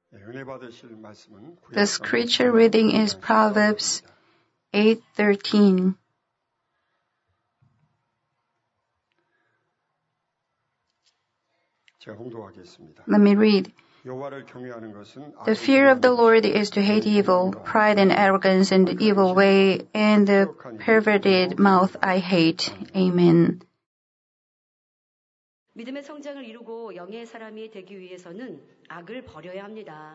The scripture reading is Proverbs 8:13. Let me read. The fear of the Lord is to hate evil, pride and arrogance and the evil way, and the perverted mouth I hate. Amen. 믿음의 성장을 이루고 영의 사람이 되기 위해서는 악을 버려야 합니다.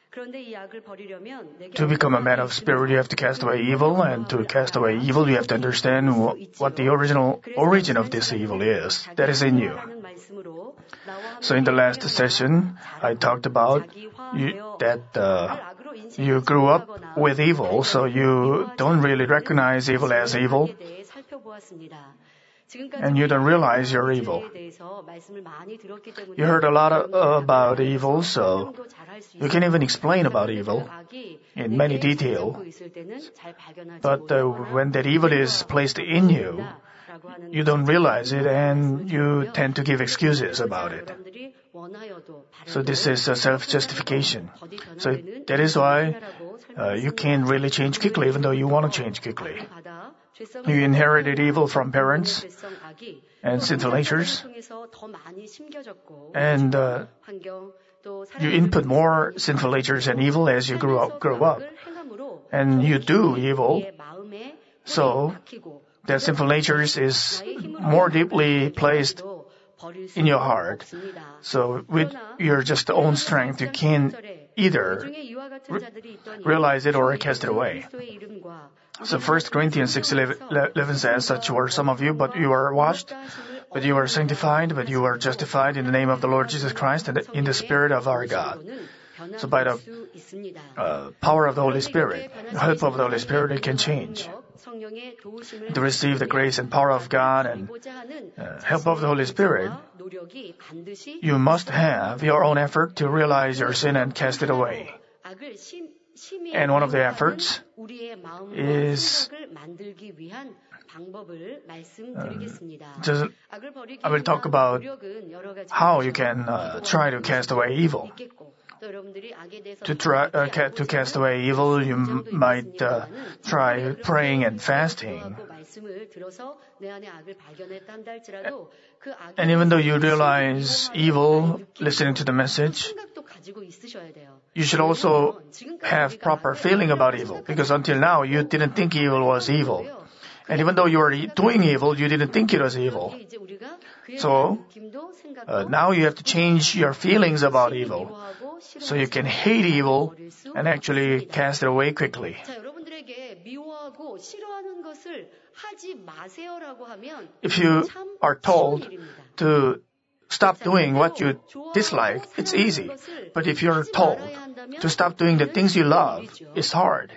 To become a man of spirit, you have to cast away evil, and to cast away evil, you have to understand what the origin of this evil is. That is in you. So in the last session, I talked about that you grew up with evil, so you don't really recognize evil as evil. And you don't realize you're evil. You heard a lot about evil, so you can even explain about evil in many detail. But when that evil is placed in you, you don't realize it and you tend to give excuses about it. So this is a self-justification. So that is why you can't really change quickly, even though you want to change quickly. You inherited evil from parents and sinful natures, and you input more sinful natures and evil as you grow up, and you do evil, so that sinful natures is more deeply placed in your heart. So with your just own strength, you can either realize it or cast it away. So 1 Corinthians 6:11 says, such were some of you, but you are washed, but you are sanctified, but you are justified in the name of the Lord Jesus Christ and in the Spirit of our God. So by the power of the Holy Spirit, the help of the Holy Spirit, it can change. To receive the grace and power of God and help of the Holy Spirit, you must have your own effort to realize your sin and cast it away. And one of the efforts is I will talk about how you can try to cast away evil. To cast away evil, you might try praying and fasting. And even though you realize evil, listening to the message, you should also have proper feeling about evil, because until now you didn't think evil was evil. And even though you were doing evil, you didn't think it was evil. So now you have to change your feelings about evil, so you can hate evil and actually cast it away quickly. If you are told to stop doing what you dislike, it's easy. But if you're told to stop doing the things you love, it's hard.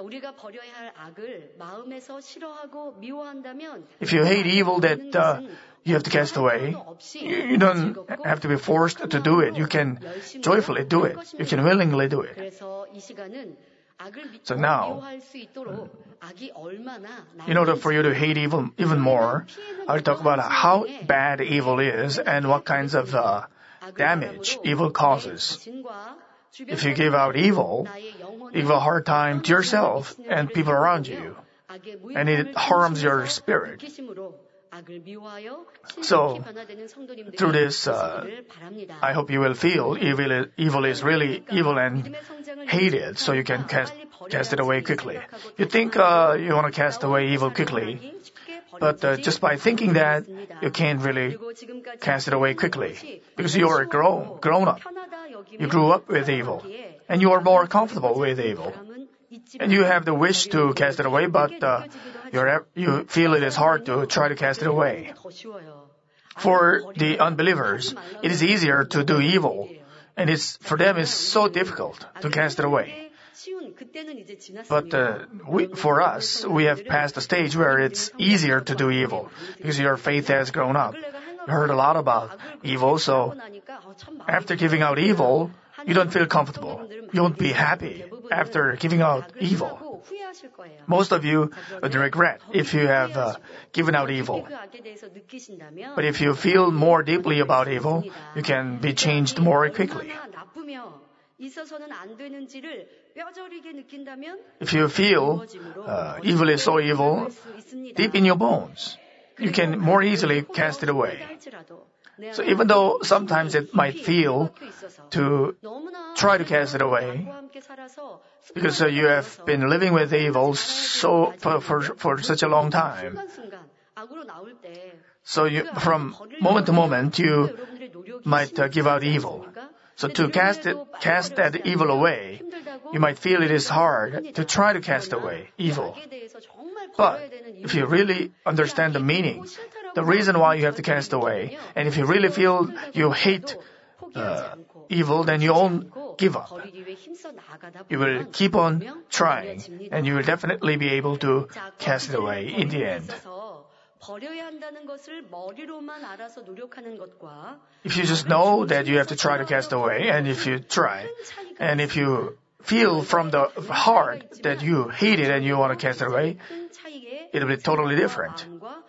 If you hate evil that you have to cast away, you don't have to be forced to do it. You can joyfully do it. You can willingly do it. So now, in order for you to hate evil even more, I'll talk about how bad evil is and what kinds of damage evil causes. If you give out evil, you give a hard time to yourself and people around you, and it harms your spirit. So, through this, I hope you will feel evil is really evil and hate it, so you can cast it away quickly. You think you want to cast away evil quickly, but just by thinking that, you can't really cast it away quickly, because you are grown up. You grew up with evil, and you are more comfortable with evil. And you have the wish to cast it away, but you feel it is hard to try to cast it away. For the unbelievers, it is easier to do evil, and for them it's so difficult to cast it away. But for us, we have passed the stage where it's easier to do evil, because your faith has grown up. You heard a lot about evil, so after giving out evil, you don't feel comfortable. You won't be happy after giving out evil. Most of you would regret if you have given out evil. But if you feel more deeply about evil, you can be changed more quickly. If you feel evil is so evil deep in your bones, you can more easily cast it away. So even though sometimes it might feel to try to cast it away, because you have been living with evil for such a long time. So from moment to moment, you might give out evil. So to cast that evil away, you might feel it is hard to try to cast away evil. But if you really understand the meaning, the reason why you have to cast away, and if you really feel you hate evil, then you won't give up. You will keep on trying, and you will definitely be able to cast it away in the end. If you just know that you have to try to cast away, and if you try, and if you feel from the heart that you hate it and you want to cast it away, it will be totally different.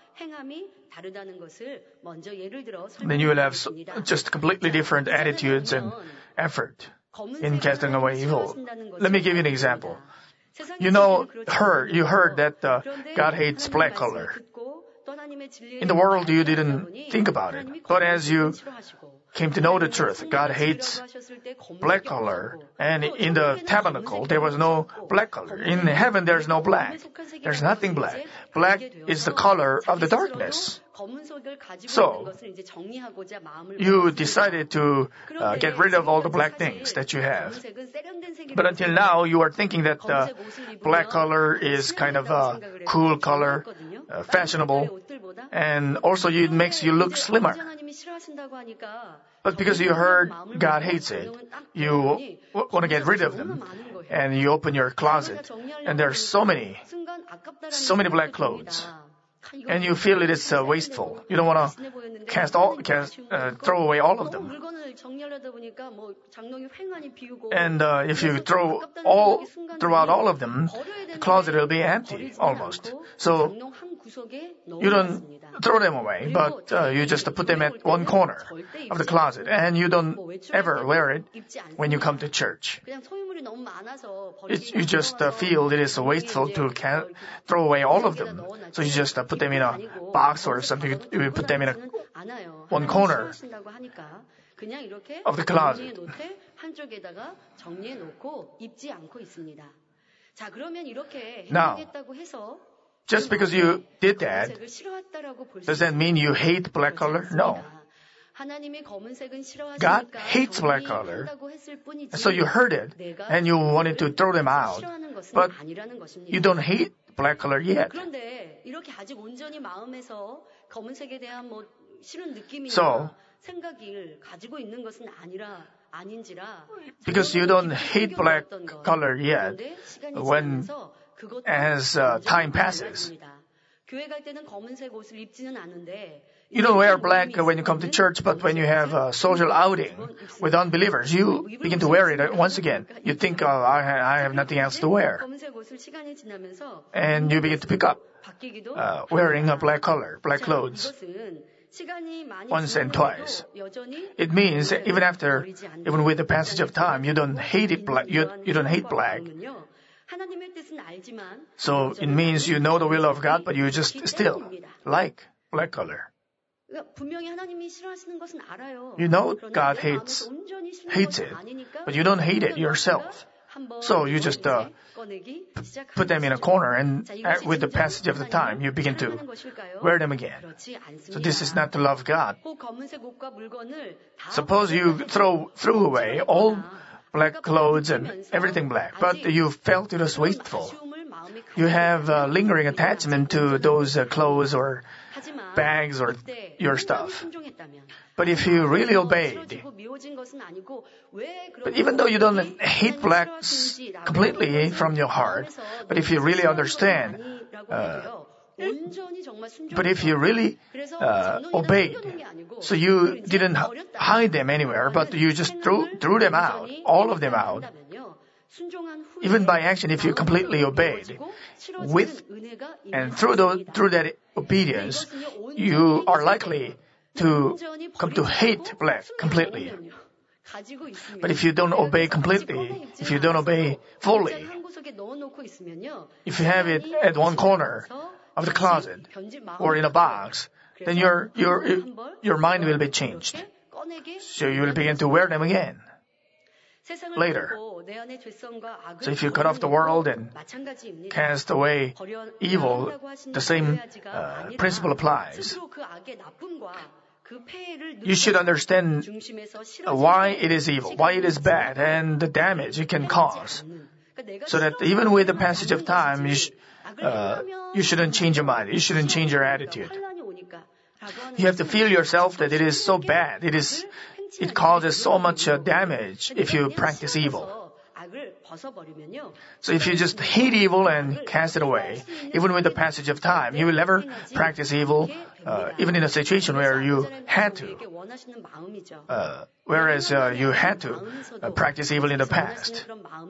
Then you will have just completely different attitudes and effort in casting away evil. Let me give you an example. You heard that God hates black color. In the world, you didn't think about it. But as you came to know the truth, God hates black color. And in the tabernacle, there was no black color. In heaven, there's no black. There's nothing black. Black is the color of the darkness. So, you decided to get rid of all the black things that you have. But until now, you are thinking that black color is kind of a cool color, fashionable, and also it makes you look slimmer. But because you heard God hates it, you want to get rid of them, and you open your closet, and there are so many black clothes. And you feel it is wasteful. You don't want to throw away all of them. And if you throw out all of them, the closet will be empty almost. So you don't throw them away, but you just put them at one corner of the closet, and you don't ever wear it when you come to church. You just feel it is wasteful to throw away all of them. So you just put them in a box or something. You put them in one corner of the closet. Now, just because you did that, does that mean you hate black color? No. God hates black color. So you heard it and you wanted to throw them out. But you don't hate black color yet. So, because you don't hate black color yet, as time passes, you don't wear black when you come to church, but when you have a social outing with unbelievers, you begin to wear it once again. You think, I have nothing else to wear. And you begin to pick up wearing a black color, black clothes, once and twice. It means even with the passage of time, you don't hate it black. You don't hate black. So it means you know the will of God, but you just still like black color. You know God hates it, but you don't hate it yourself. So you just put them in a corner, and with the passage of the time, you begin to wear them again. So this is not to love God. Suppose you threw away all black clothes and everything black, but you felt it was wasteful. You have a lingering attachment to those clothes or bags or your stuff. But if you really obeyed, but even though you don't hate black completely from your heart, but if you really understand, but if you really obeyed, so you didn't hide them anywhere, but you just threw them out, all of them out. Even by action, if you completely obeyed, through that obedience, you are likely to come to hate black completely. But if you don't obey completely, if you don't obey fully, if you have it at one corner of the closet or in a box, then your mind will be changed. So you will begin to wear them again later. So if you cut off the world and cast away evil, the same principle applies. You should understand why it is evil, why it is bad, and the damage it can cause. So that even with the passage of time, you shouldn't change your mind. You shouldn't change your attitude. You have to feel yourself that it is so bad. It causes so much damage if you practice evil. So if you just hate evil and cast it away, even with the passage of time, you will never practice evil, even in a situation where you had to. Whereas you had to practice evil in the past.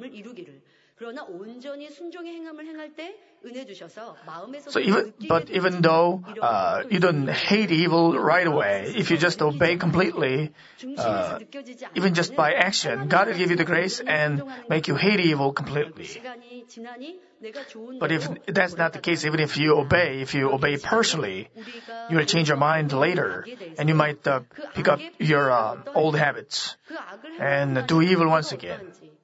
So even though you don't hate evil right away, if you just obey completely, even just by action, God will give you the grace and make you hate evil completely. But if that's not the case, even if you obey partially, you will change your mind later, and you might pick up your old habits and do evil once again.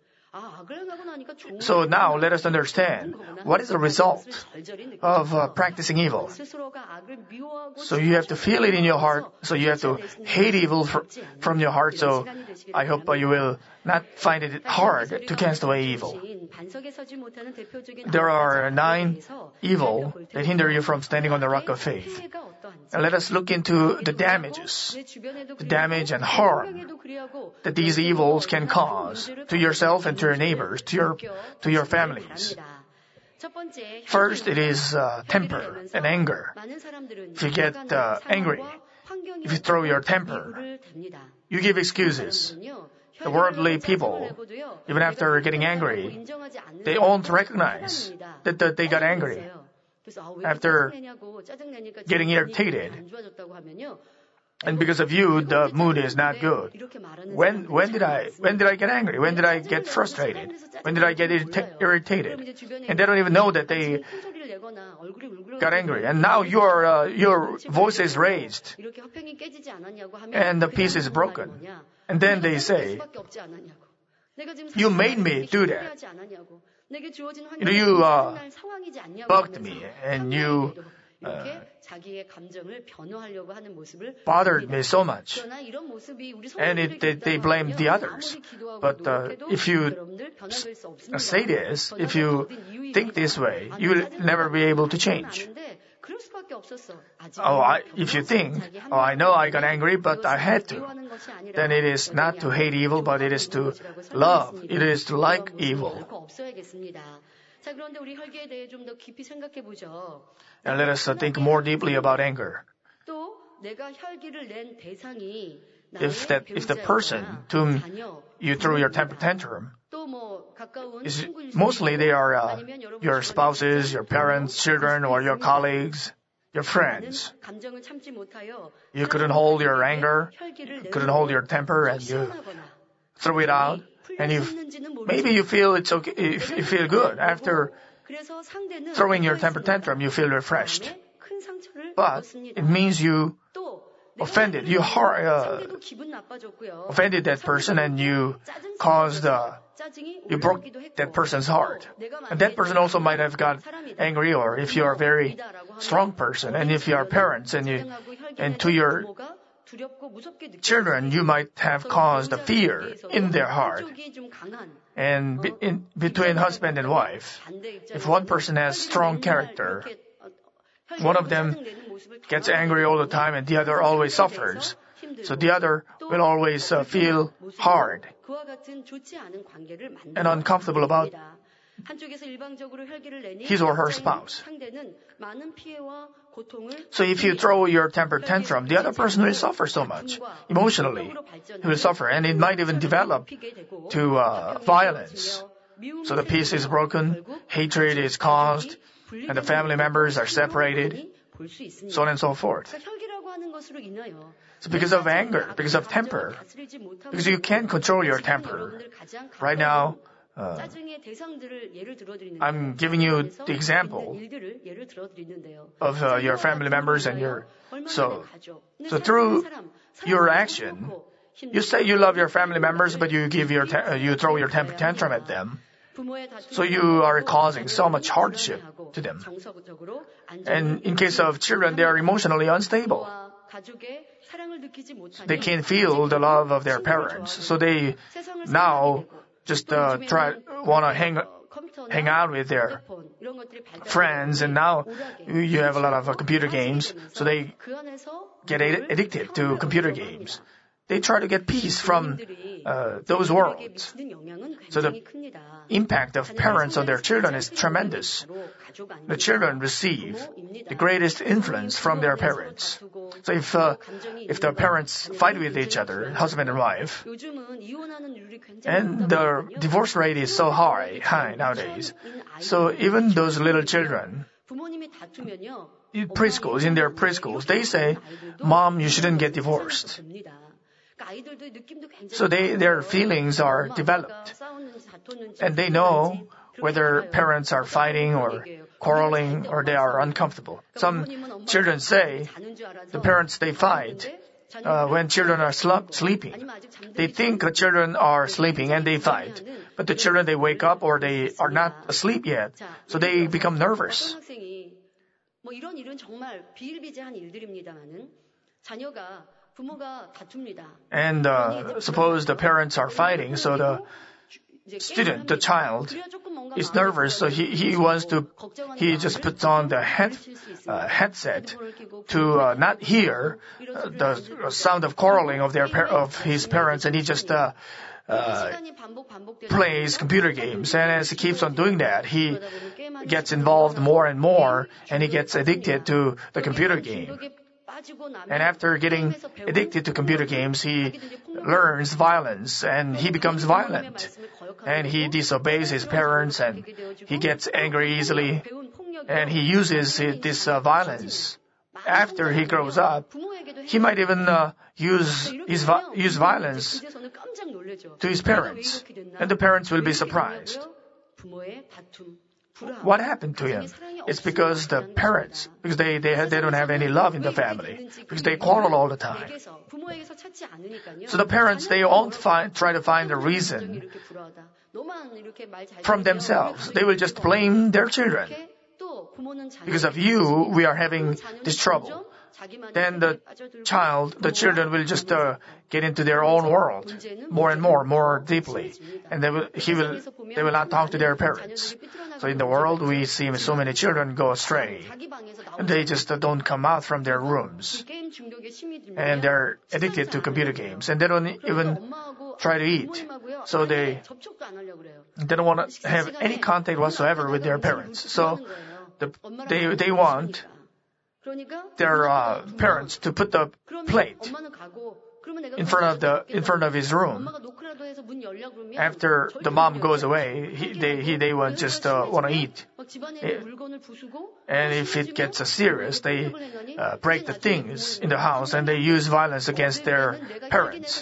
So now let us understand what is the result of practicing evil. So you have to feel it in your heart. So you have to hate evil from your heart. So I hope you will not find it hard to cast away evil. There are 9 evil that hinder you from standing on the rock of faith. And let us look into the damages, the damage and harm that these evils can cause to yourself and to your neighbors, to your families. First, it is temper and anger. If you get angry, if you throw your temper, you give excuses. The worldly people, even after getting angry, they won't recognize that they got angry. After getting irritated, and because of you, the mood is not good. When did I get angry? When did I get frustrated? When did I get irritated? And they don't even know that they got angry. And now your voice is raised, and the peace is broken. And then they say, "You made me do that. You bugged me, and you bothered me so much." And they blame the others. But if you say this, if you think this way, you will never be able to change. If you think, I know I got angry, but I had to, then it is not to hate evil, but it is to love. It is to like evil. And let us think more deeply about anger. If the person to whom you threw your temper tantrum, mostly they are your spouses, your parents, children, or your colleagues, your friends. You couldn't hold your anger, you couldn't hold your temper, and you threw it out. And maybe you feel it's okay, you feel good. After throwing your temper tantrum, you feel refreshed. But it means you offended that person, and you broke that person's heart. And that person also might have got angry, or if you are a very strong person, and if you are parents, and to your children, you might have caused a fear in their heart. And between husband and wife, if one person has strong character, one of them gets angry all the time and the other always suffers. So the other will always feel hard and uncomfortable about his or her spouse. So if you throw your temper tantrum, the other person will suffer so much. Emotionally, he will suffer, and it might even develop to violence. So the peace is broken, hatred is caused, and the family members are separated, so on and so forth. So because of anger, because of temper, because you can't control your temper. Right now, I'm giving you the example of your family members and so through your action, you say you love your family members, but you throw your temper tantrum at them. So you are causing so much hardship to them. And in case of children, they are emotionally unstable. They can't feel the love of their parents. So they now just want to hang out with their friends, and now you have a lot of computer games, so they get addicted to computer games. They try to get peace from those worlds. So the impact of parents on their children is tremendous. The children receive the greatest influence from their parents. So if the parents fight with each other, husband and wife, and the divorce rate is so high nowadays, so even those little children, in their preschools, they say, "Mom, you shouldn't get divorced." So their feelings are developed, and they know whether parents are fighting or quarreling or they are uncomfortable. Some children say the parents, they fight when children are sleeping. They think the children are sleeping and they fight. But the children, they wake up or they are not asleep yet, so they become nervous. And suppose the parents are fighting, so the child is nervous, so he just puts on the headset to not hear the sound of quarreling of his parents, and he just plays computer games. And as he keeps on doing that, he gets involved more and more, and he gets addicted to the computer game. And after getting addicted to computer games, he learns violence and he becomes violent. And he disobeys his parents and he gets angry easily. And he uses this violence. After he grows up, he might even use violence to his parents. And the parents will be surprised. What happened to him? It's because the parents, because they don't have any love in the family, because they quarrel all the time. So the parents, they won't try to find a reason from themselves. They will just blame their children. Because of you, we are having this trouble. Then the children will just get into their own world more and more deeply, and they will not talk to their parents. So in the world, we see so many children go astray, and they just don't come out from their rooms, and they're addicted to computer games, and they don't even try to eat. So they don't want to have any contact whatsoever with their parents. So they want their parents to put the plate in front of his room. After the mom goes away, they will just want to eat. And if it gets serious, they break the things in the house and they use violence against their parents.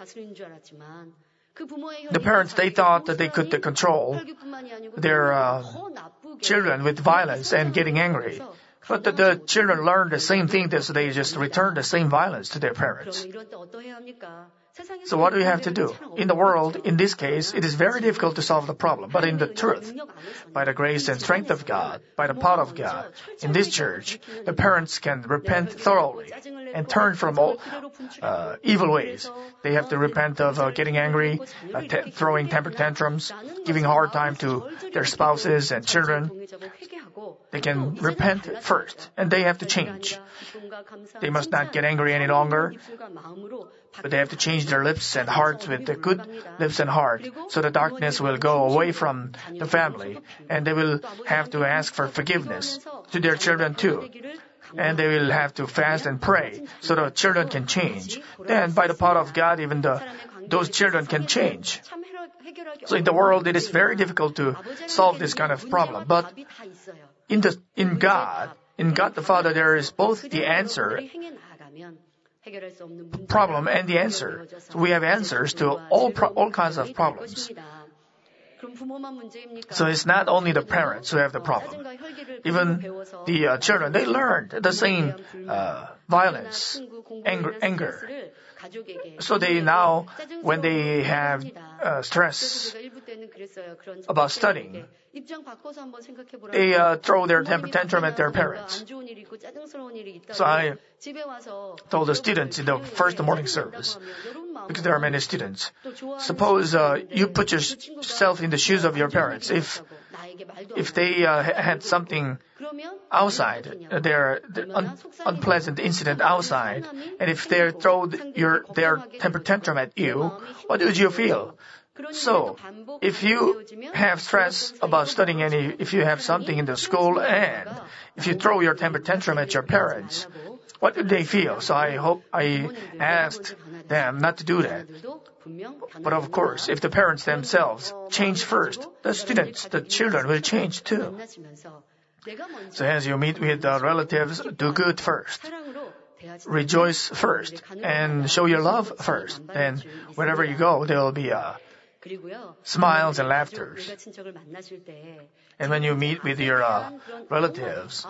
The parents, they thought that they could control their children with violence and getting angry. But the children learn the same thing, so they just return the same violence to their parents. So what do we have to do? In the world, in this case, it is very difficult to solve the problem. But in the truth, by the grace and strength of God, by the power of God, in this church, the parents can repent thoroughly and turn from all evil ways. They have to repent of getting angry, throwing temper tantrums, giving hard time to their spouses and children. They can repent first, and they have to change. They must not get angry any longer, but they have to change their lips and hearts with the good lips and heart, so the darkness will go away from the family, and they will have to ask for forgiveness to their children too. And they will have to fast and pray, so the children can change. Then, by the power of God, even those children can change. So in the world, it is very difficult to solve this kind of problem, but in God the Father, there is both the answer problem and the answer. So we have answers to all kinds of problems. So it's not only the parents who have the problem. Even the children, they learned the same violence, anger. So they now, when they have stress about studying, they throw their temper tantrum at their parents. So I told the students in the first morning service, because there are many students, suppose you put yourself in the shoes of your parents. If they had something outside, their unpleasant incident outside, and if they throw their temper tantrum at you, what would you feel? So, if you have stress about studying and if you have something in the school and if you throw your temper tantrum at your parents, what do they feel? So I asked them not to do that. But of course, if the parents themselves change first, the students, the children will change too. So as you meet with the relatives, do good first. Rejoice first and show your love first. And wherever you go, there will be smiles and laughter. And when you meet with your relatives,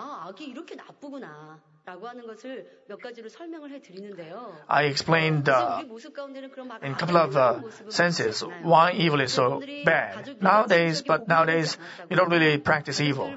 I explained in a couple of senses why evil is so bad. Nowadays, we don't really practice evil.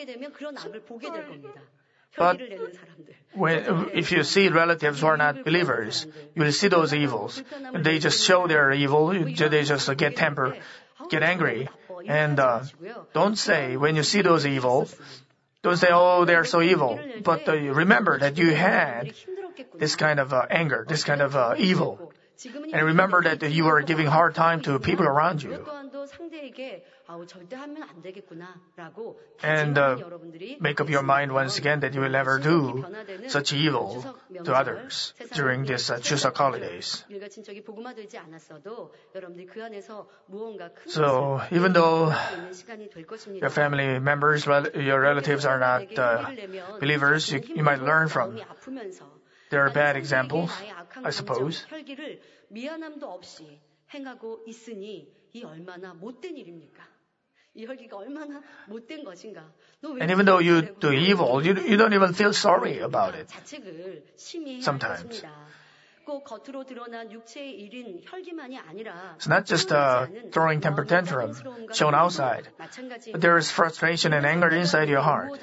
But if you see relatives who are not believers, you will see those evils. They just show their evil. They just get temper, get angry. And don't say, when you see those evil, don't say, oh, they're so evil. But remember that you had this kind of anger, this kind of evil. And remember that you are giving hard time to people around you. And make up your mind once again that you will never do such evil to others during this Chuseok holidays. So even though your family members, your relatives are not believers, you might learn from their bad examples, I suppose. And even though you do evil, you don't even feel sorry about it sometimes. It's not just throwing temper tantrum shown outside, but there is frustration and anger inside your heart.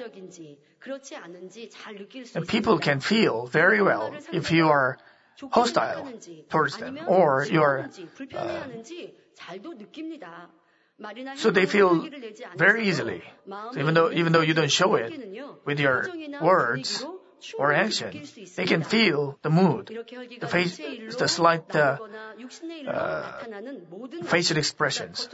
And people can feel very well if you are hostile towards them or you are so they feel very easily. So even though you don't show it with your words or action, they can feel the mood, the slight facial expressions.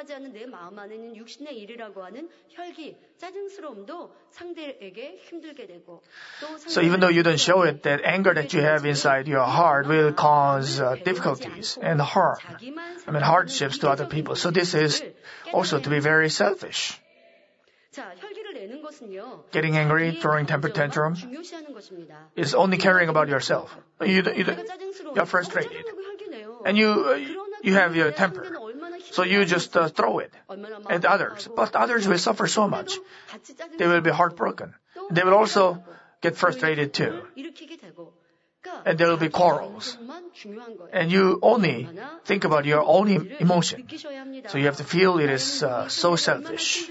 So even though you don't show it, that anger that you have inside your heart will cause difficulties and hardships to other people. So this is also to be very selfish. Getting angry, throwing temper tantrum is only caring about yourself. You're frustrated. And you have your temper. So you just throw it at others. But others will suffer so much. They will be heartbroken. They will also get frustrated too. And there will be quarrels. And you only think about your own emotion. So you have to feel it is so selfish.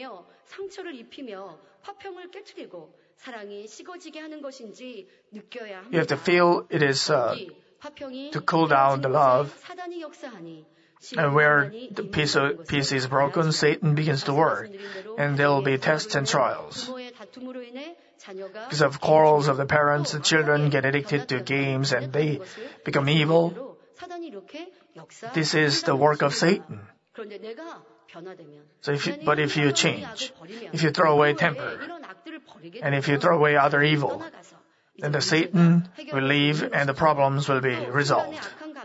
You have to feel it is to cool down the love. And where the peace is broken, Satan begins to work. And there will be tests and trials. Because of quarrels of the parents, the children get addicted to games and they become evil. This is the work of Satan. So if you change, if you throw away temper, and if you throw away other evil, then the Satan will leave and the problems will be resolved.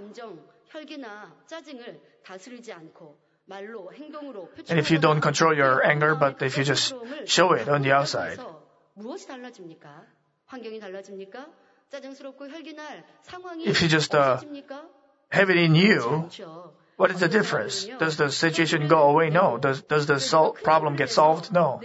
And if you don't control your anger, but if you just show it on the outside, if you just have it in you, what is the difference? Does the situation go away? No. Does the problem get solved? No.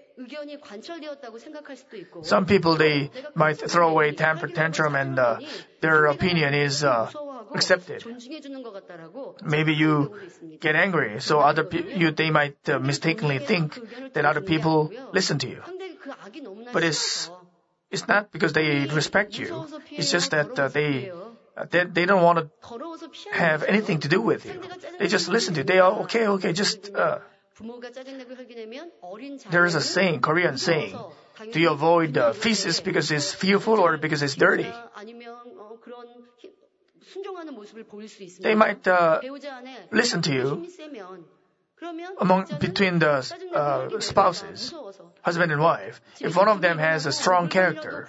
Some people, they might throw away temper tantrum and their opinion is accepted. Maybe you get angry, so they might mistakenly think that other people listen to you. But it's not because they respect you. It's just that they don't want to have anything to do with you. They just listen to you. They are okay, just... There is a saying, Korean saying, do you avoid feces because it's fearful or because it's dirty? They might listen to you between the spouses, husband and wife. If one of them has a strong character,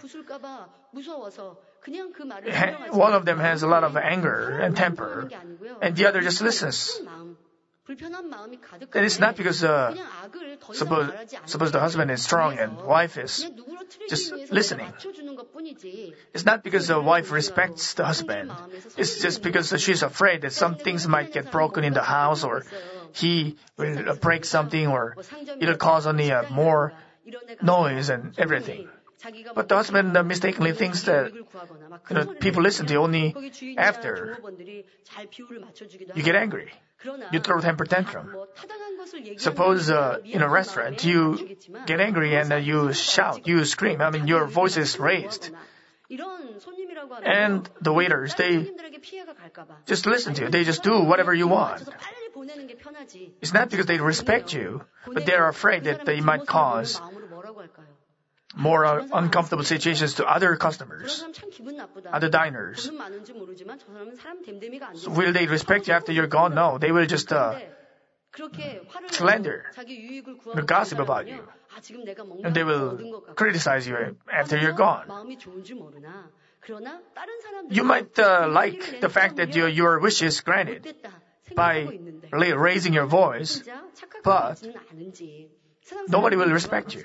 one of them has a lot of anger and temper, and the other just listens. Then it's not because suppose the husband is strong and wife is just listening. It's not because the wife respects the husband. It's just because she's afraid that some things might get broken in the house, or he will break something, or it'll cause only more noise and everything. But the husband mistakenly thinks that people listen to you only after you get angry. You throw a temper tantrum. Suppose in a restaurant you get angry and you shout, you scream. Your voice is raised. And the waiters, they just listen to you. They just do whatever you want. It's not because they respect you, but they're afraid that they might cause more uncomfortable situations to other customers, other diners. So will they respect you after you're gone? No, they will just slander, gossip about you, and they will criticize you after you're gone. You might like the fact that your wish is granted by raising your voice, but nobody will respect you.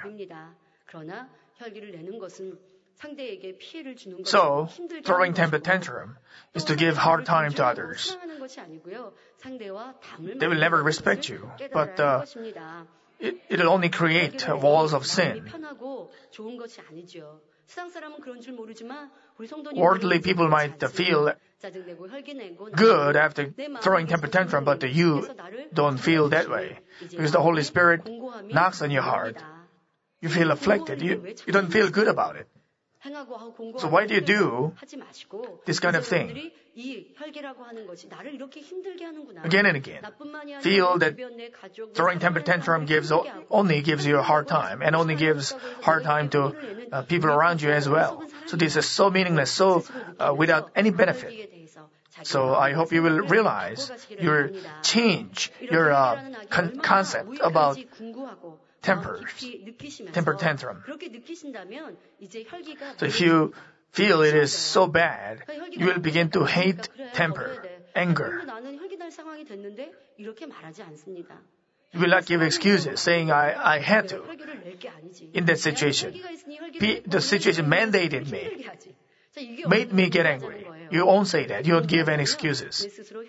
So, throwing temper tantrum is to give hard time to others. They will never respect you, but it'll only create walls of sin. Worldly people might feel good after throwing temper tantrum, but you don't feel that way because the Holy Spirit knocks on your heart. You feel afflicted. You don't feel good about it. So why do you do this kind of thing? Again and again. Feel that throwing temper tantrum only gives you a hard time, and only gives hard time to people around you as well. So this is so meaningless, so without any benefit. So I hope you will realize, change your concept about temper tantrum. So if you feel it is so bad, you will begin to hate temper, anger. You will not give excuses, saying, I had to. In that situation, the situation mandated me, made me get angry. You won't say that. You won't give any excuses.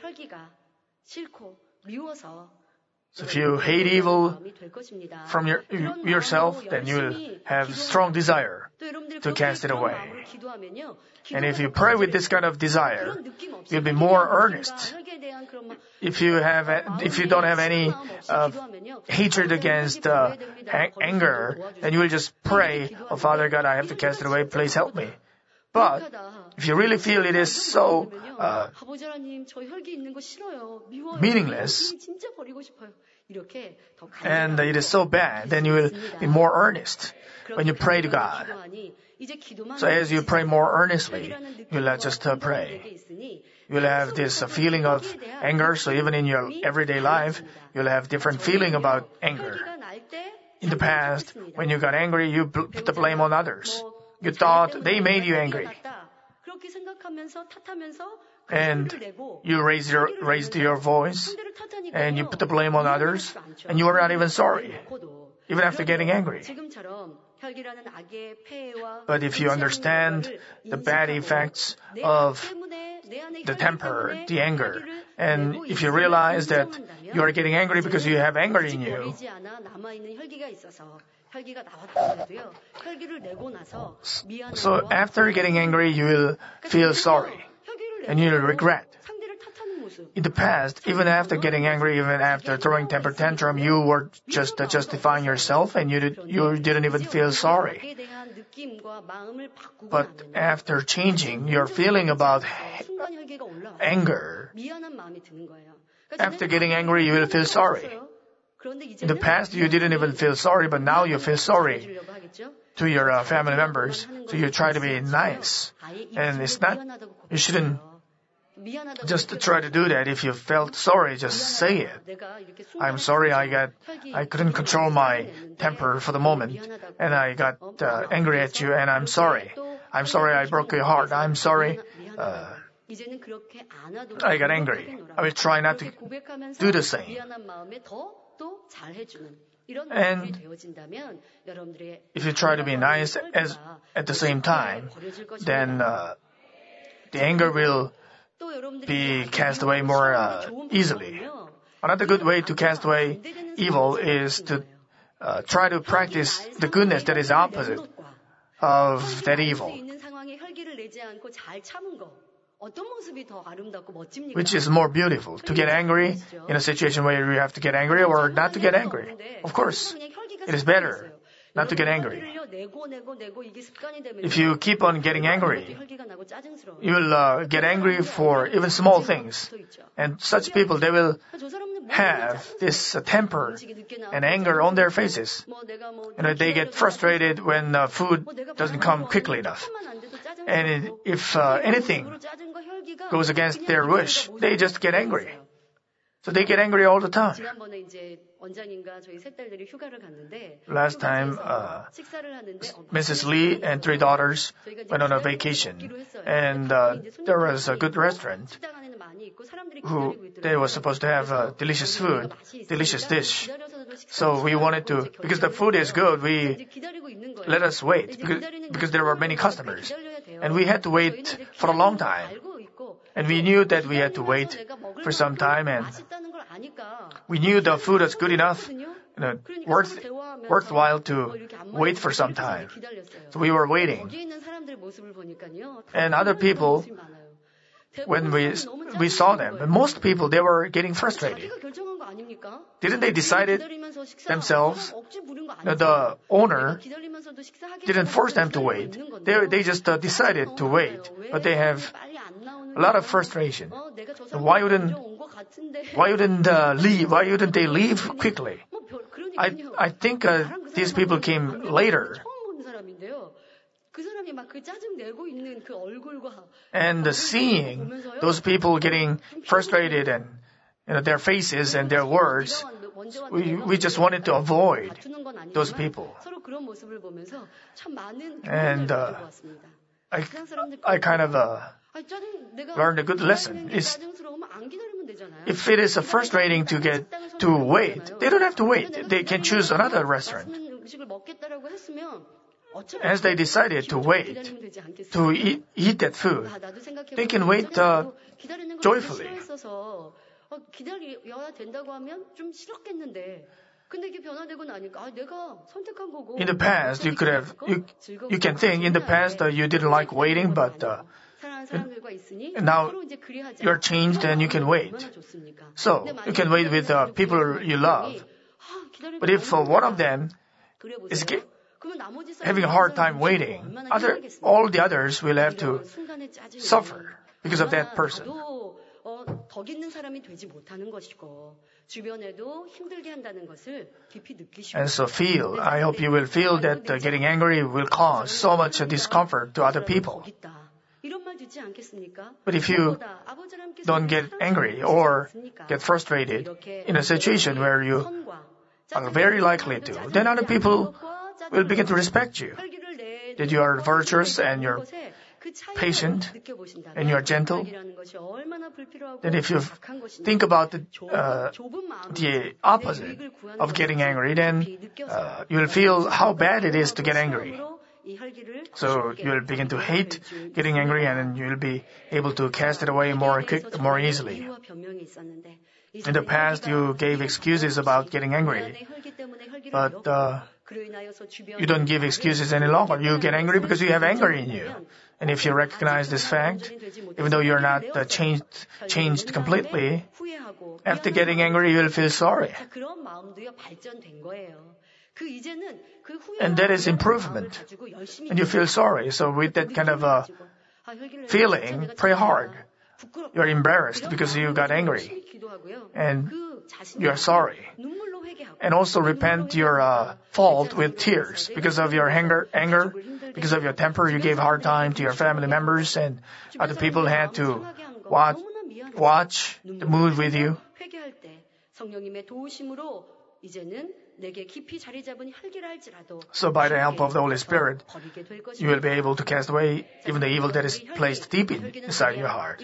So if you hate evil from yourself, then you will have strong desire to cast it away. And if you pray with this kind of desire, you'll be more earnest. If you don't have any hatred against anger, then you will just pray, "Oh, Father God, I have to cast it away. Please help me." But if you really feel it is so meaningless and it is so bad, then you will be more earnest when you pray to God. So as you pray more earnestly, you'll not just pray. You'll have this feeling of anger, so even in your everyday life, you'll have different feeling about anger. In the past, when you got angry, you put the blame on others. You thought they made you angry. and you raised your voice, and you put the blame on others, and you are not even sorry, even after getting angry. But if you understand the bad effects of the temper, the anger, and if you realize that you are getting angry because you have anger in you, so after getting angry, you will feel sorry and you will regret. In the past, even after getting angry, even after throwing temper tantrum, you were just justifying yourself and you didn't even feel sorry. But after changing your feeling about anger, after getting angry, you will feel sorry. In the past, you didn't even feel sorry, but now you feel sorry to your family members. So you try to be nice. And you shouldn't just try to do that. If you felt sorry, just say it. I'm sorry I couldn't control my temper for the moment, and I got angry at you, and I'm sorry. I'm sorry I broke your heart. I'm sorry I got angry. I will try not to do the same. And if you try to be nice at the same time, then the anger will be cast away more easily. Another good way to cast away evil is to try to practice the goodness that is opposite of that evil, which is more beautiful, to get angry in a situation where you have to get angry or not to get angry. Of course, it is better not to get angry. If you keep on getting angry, you will get angry for even small things. And such people, they will have this temper and anger on their faces. They get frustrated when food doesn't come quickly enough. And if anything goes against their wish, they just get angry. So they get angry all the time. Last time, Mrs. Lee and 3 daughters went on a vacation, and there was a good restaurant they were supposed to have delicious food, delicious dish. So we wanted to, because the food is good, let us wait, because there were many customers, and we had to wait for a long time. And we knew that we had to wait for some time, and we knew the food was good enough, worthwhile to wait for some time. So we were waiting. And other people, when we saw them, most people, they were getting frustrated. Didn't they decide it themselves? The owner didn't force them to wait. They just decided to wait, but they have a lot of frustration. Why wouldn't they leave quickly? I think these people came later. And seeing those people getting frustrated and their faces and their words, we just wanted to avoid those people. And I kind of learned a good lesson. If it is frustrating to wait, they don't have to wait. They can choose another restaurant. As they decided to wait to eat that food, they can wait joyfully. In the past, you can think in the past you didn't like waiting, but now you're changed and you can wait. So you can wait with people you love. But if one of them is having a hard time waiting, all the others will have to suffer because of that person. And so I hope you will feel that getting angry will cause so much discomfort to other people. But if you don't get angry or get frustrated in a situation where you are very likely to, then other people will begin to respect you, that you are virtuous and patient and you are gentle, then if you think about the opposite of getting angry, then you will feel how bad it is to get angry. So you will begin to hate getting angry, and then you will be able to cast it away more easily. In the past, you gave excuses about getting angry, but you don't give excuses any longer. You get angry because you have anger in you. And if you recognize this fact, even though you're not changed completely, after getting angry, you will feel sorry. And that is improvement. And you feel sorry. So with that kind of feeling, pray hard. You're embarrassed because you got angry. And you're sorry. And also repent your fault with tears because of your anger, because of your temper. You gave a hard time to your family members, and other people had to watch the mood with you. So by the help of the Holy Spirit, you will be able to cast away even the evil that is placed deep inside your heart.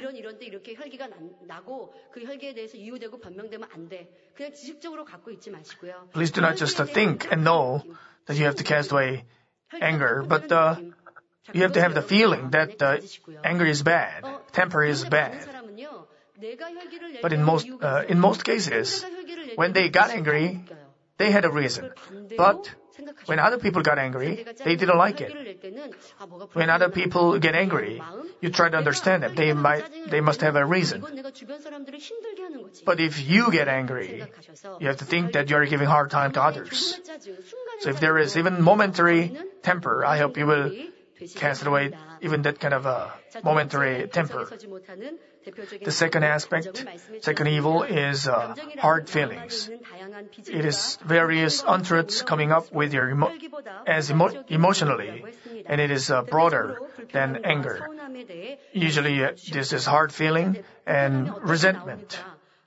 Please do not just think and know that you have to cast away anger, but you have to have the feeling that anger is bad, temper is bad. But in most cases, when they got angry, they had a reason. But when other people got angry, they didn't like it. When other people get angry, you try to understand them. They must have a reason. But if you get angry, you have to think that you're giving hard time to others. So if there is even momentary temper, I hope you will cast it away, even that kind of momentary temper. The second evil is hard feelings. It is various untruths coming up with your emotionally, and it is broader than anger. Usually, this is hard feeling and resentment.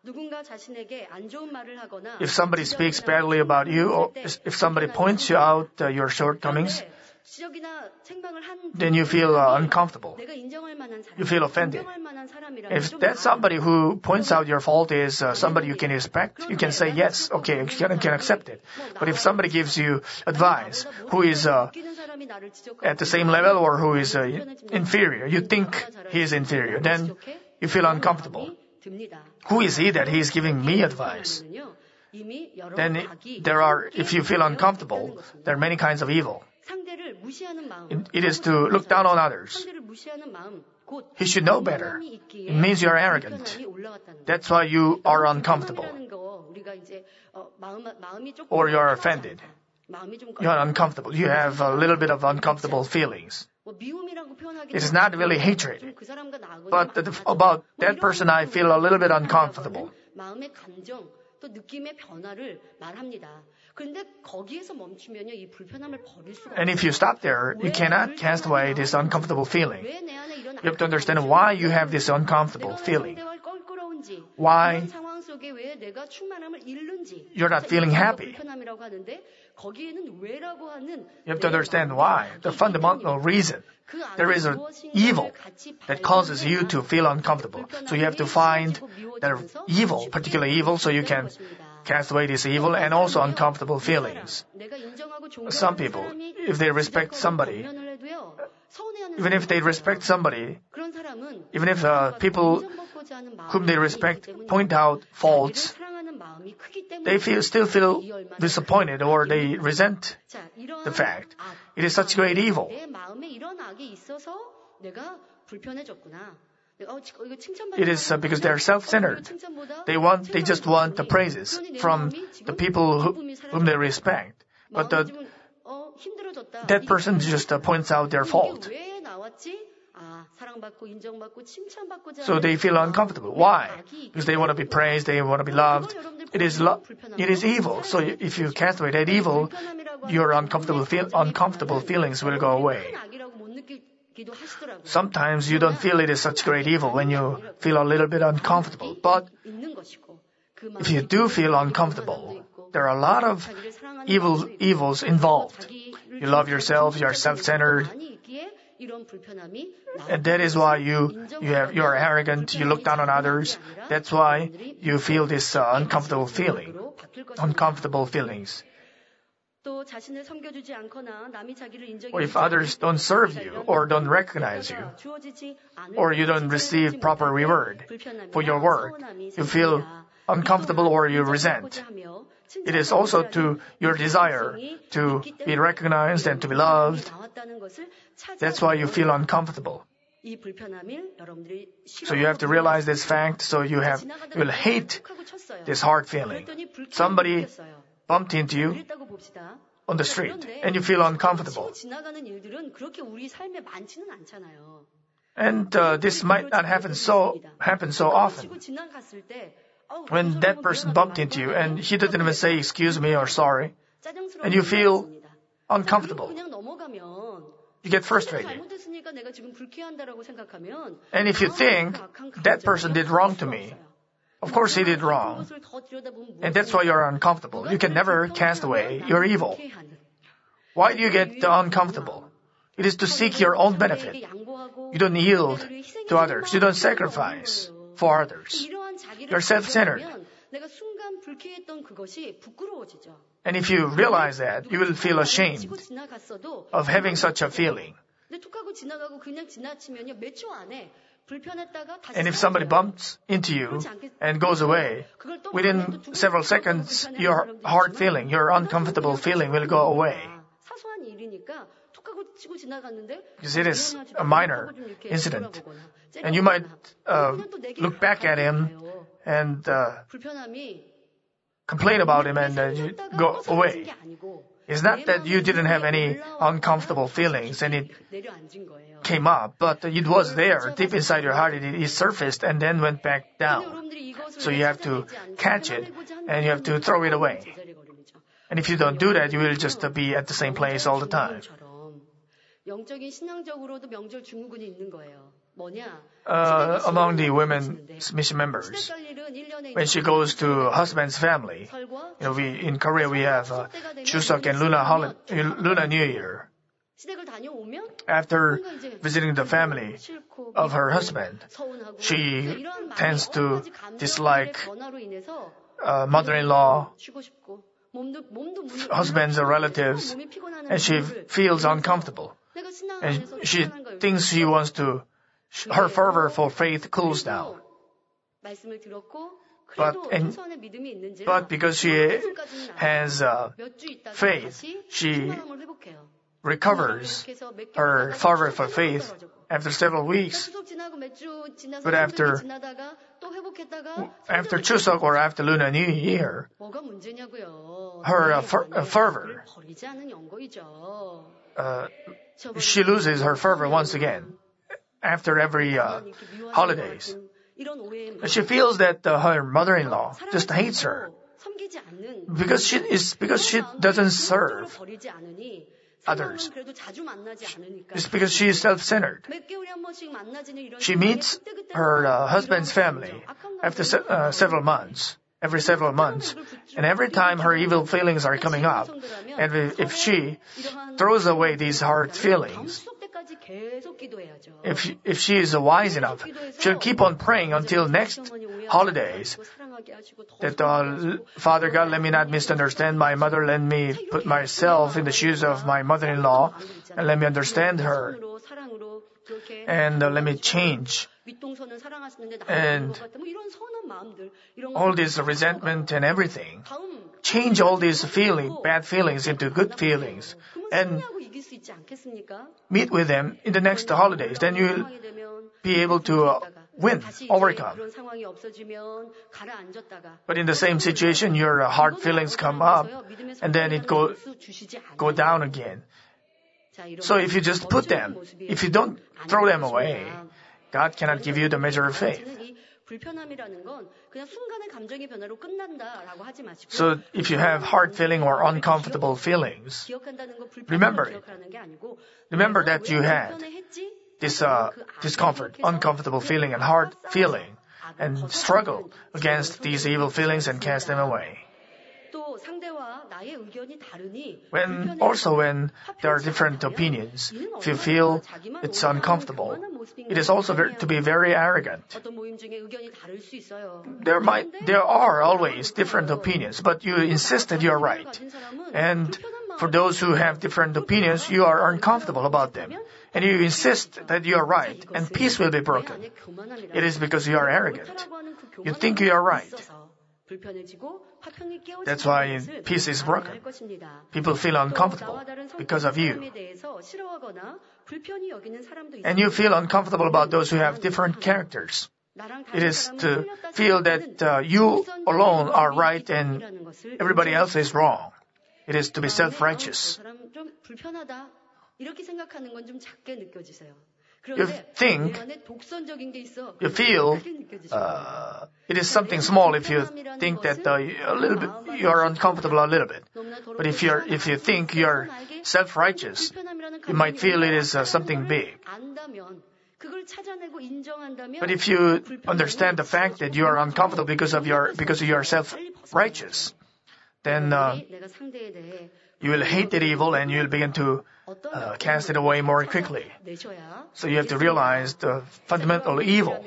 If somebody speaks badly about you, or if somebody points you out your shortcomings, then you feel uncomfortable. You feel offended. If that somebody who points out your fault is somebody you can respect, you can say yes, okay, you can accept it. But if somebody gives you advice who is at the same level or who is inferior, you think he is inferior, then you feel uncomfortable. Who is he that he is giving me advice? Then if you feel uncomfortable, there are many kinds of evil. It is to look down on others. He should know better. It means you are arrogant. That's why you are uncomfortable. Or you are offended. You are uncomfortable. You have a little bit of uncomfortable feelings. It is not really hatred. But about that person, I feel a little bit uncomfortable. And if you stop there, you cannot cast away this uncomfortable feeling. You have to understand why you have this uncomfortable feeling. Why you're not feeling happy. You have to understand why. The fundamental reason. There is an evil that causes you to feel uncomfortable. So you have to find the evil, particular evil, so you can cast away this evil and also uncomfortable feelings. Some people, if they respect somebody, even if people whom they respect point out faults, they still feel disappointed or they resent the fact. It is such great evil. It is because they are self-centered. They just want the praises from the people whom they respect. But that person just points out their fault. So they feel uncomfortable. Why? Because they want to be praised, they want to be loved. It is evil. So if you cast away that evil, your uncomfortable feelings will go away. Sometimes you don't feel it is such great evil when you feel a little bit uncomfortable. But if you do feel uncomfortable, there are a lot of evils involved. You love yourself, you are self-centered, And that is why you are arrogant, you look down on others. That's why you feel this uncomfortable feelings. Or if others don't serve you, or don't recognize you, or you don't receive proper reward for your work, you feel uncomfortable or you resent. It is also to your desire to be recognized and to be loved. That's why you feel uncomfortable. So you have to realize this fact, so you will hate this hard feeling. Somebody bumped into you on the street and you feel uncomfortable. And this might not happen so often. When that person bumped into you and he didn't even say excuse me or sorry, and you feel uncomfortable, you get frustrated. And if you think that person did wrong to me, of course he did wrong. And that's why you're uncomfortable. You can never cast away your evil. Why do you get uncomfortable? It is to seek your own benefit. You don't yield to others. You don't sacrifice for others. You're self-centered. And if you realize that, you will feel ashamed of having such a feeling. And if somebody bumps into you and goes away, within several seconds, your hard feeling, your uncomfortable feeling will go away. Because it is a minor incident. And you might look back at him and complain about him and go away. It's not that you didn't have any uncomfortable feelings and it came up, but it was there. Deep inside your heart, it surfaced and then went back down. So you have to catch it and you have to throw it away. And if you don't do that, you will just be at the same place all the time. Among the women's mission members, when she goes to husband's family, in Korea we have Chuseok and Lunar New Year. After visiting the family of her husband, she tends to dislike mother-in-law, husband's relatives, and she feels uncomfortable. And she thinks her fervor for faith cools down. But because she has faith, she recovers her fervor for faith after several weeks. But after Chuseok or after Lunar New Year, her fervor, she loses her fervor once again after every holidays. She feels that her mother-in-law just hates her because she doesn't serve others. It's because she is self-centered. She meets her husband's family after several months. Every several months. And every time her evil feelings are coming up, and if she throws away these hard feelings, if she is wise enough, she'll keep on praying until next holidays. That, Father God, let me not misunderstand my mother. Let me put myself in the shoes of my mother-in-law, and let me understand her. And let me change. And all this resentment and everything, change all these bad feelings into good feelings, and meet with them in the next holidays. Then you'll be able to overcome. But in the same situation, your hard feelings come up, and then it go down again. So if you just put them, if you don't throw them away, God cannot give you the measure of faith. So if you have hard feeling or uncomfortable feelings, remember it. Remember that you had this discomfort, uncomfortable feeling and hard feeling, and struggle against these evil feelings and cast them away. When there are different opinions, if you feel it's uncomfortable, it is also to be very arrogant. There are always different opinions, but you insist that you are right. And for those who have different opinions, you are uncomfortable about them. And you insist that you are right, and peace will be broken. It is because you are arrogant. You think you are right. That's why peace is broken. People feel uncomfortable because of you. And you feel uncomfortable about those who have different characters. It is to feel that you alone are right and everybody else is wrong. It is to be self-righteous. You feel it is something small if you think that you are uncomfortable a little bit. But if you think you're self-righteous, you might feel it is something big. But if you understand the fact that you are uncomfortable because you are self-righteous, then you will hate that evil and you will begin to cast it away more quickly. So you have to realize the fundamental evil.